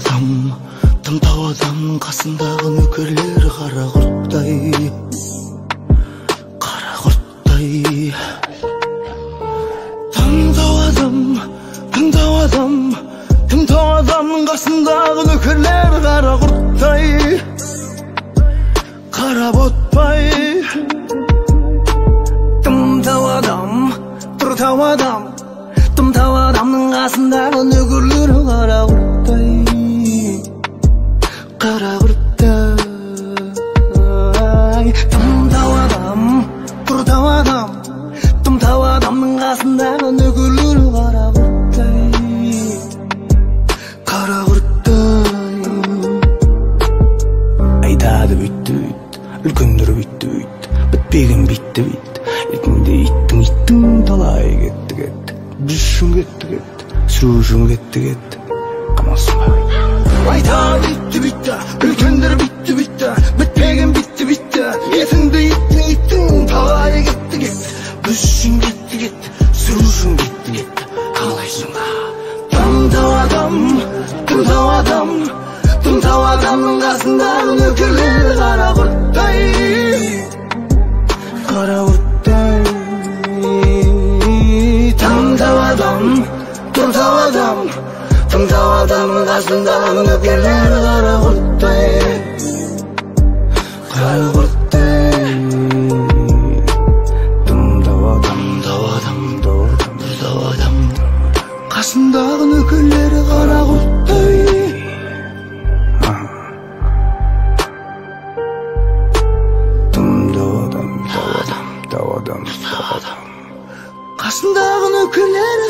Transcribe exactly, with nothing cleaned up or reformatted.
адам, тымтау адам, қасындағы нөкерлер қара құрттай, қара құрттай. Тымтау адам, тымтау адам, тымтау адамның қасындағы нөкерлер қара құрттай, қара ботпай. Тымтау адам, тұртау адам, тымтау адамның қасындағы нөкерлер қара құрттай, қара құрттай. Тымтау адам, тұртау адам, тымтау адамның қасындағы нөкерлер қара құрттай, қара құрттай. Айтады бүйтті бүйт, үлкендер бүйтті бүйт, бітпеген битті бит, етінде иттің иттің талай кетті кетті, düşün кетті кетті, сүрушін кетті кетті, қамалсың ба? Айтады битті битті, үлкендер битті битті, бітпеген битті битті, етінде иттің иттің талай кетті кетті, düşün кетті кетті, сүрушін кетті кетті, қалайсың ба? Тымтау адам, тымтау адам, тымтау адамның қасындағы нөкерлер қара құрттай, қара құрттай. Тымтау адам, тымтау адам, тымтау адамның қасындағы нөкерлер қара құрттай, қара құрттай. Тымтау адам, тымтау адам, тымтау адам, қасындағы нөкерлер қара құрттай. Тымтау адам, тымтау адам, тымтау адам, қасындағы нөкерлер